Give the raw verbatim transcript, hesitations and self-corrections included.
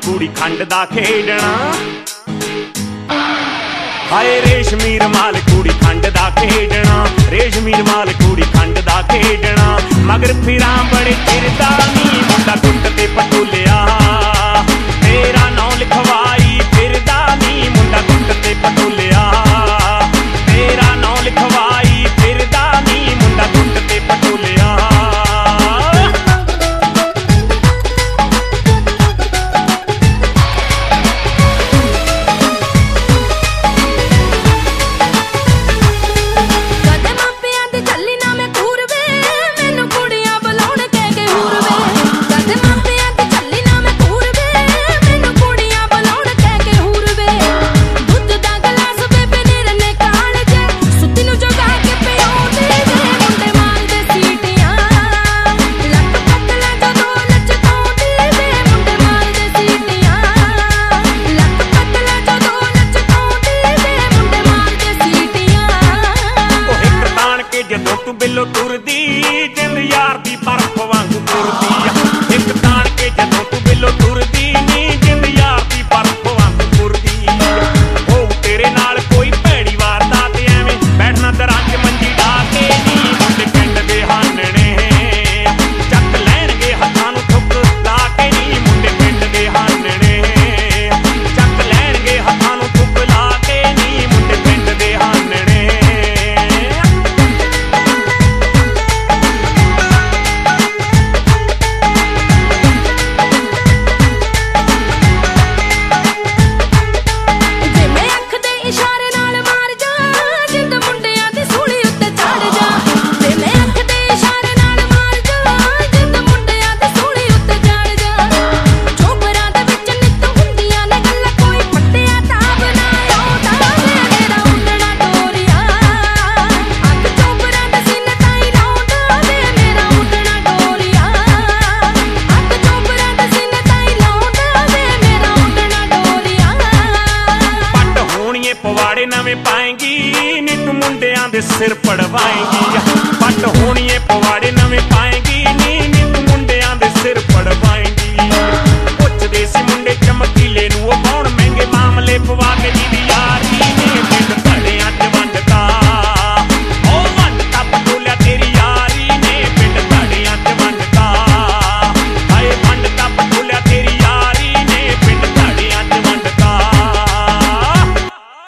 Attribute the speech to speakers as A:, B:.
A: कुड़ी खंड दा खेडना। हाय रेशमी रमाल कुड़ी खंड दा खेडना, रेशमी रमाल कुड़ी खंड दा खेडना। मगर फिरां बड़े चिर दा नी मुंडा गुट्ट ते पटोलिया, तेरा नौ लिखवाई फिरदा नी मुंडा गुट्ट ते पटोलिया, तेरा नौ लिखवाई फिरदा नी मुंडा गुट्ट ते पटोलिया। जदों तू बिलो तुरदी जिंद यार दी बर्फ वांगू तुरदी, इक तान के जदों तू बिलो तुरदी नी जिंद यार दी बर्फ वांगू तुरदी। हो तेरे नाल कोई भैड़ी वारदात एवें बैठना दरां च मंजी ढा के नी मुंडे पिंड दे हानने चक लैणगे हत्थां नूं ठुक ला के नी मुंडे पिंड दे हानने चक लैणगे हत्थां नूं ठुक ला के नी मुंडे पिंड दे हानने। पवाड़े नवें पाएंगी नी तू मुंडियां दे सिर पड़वाएंगी, पट होनी पवाड़े नवें पाएंगी नी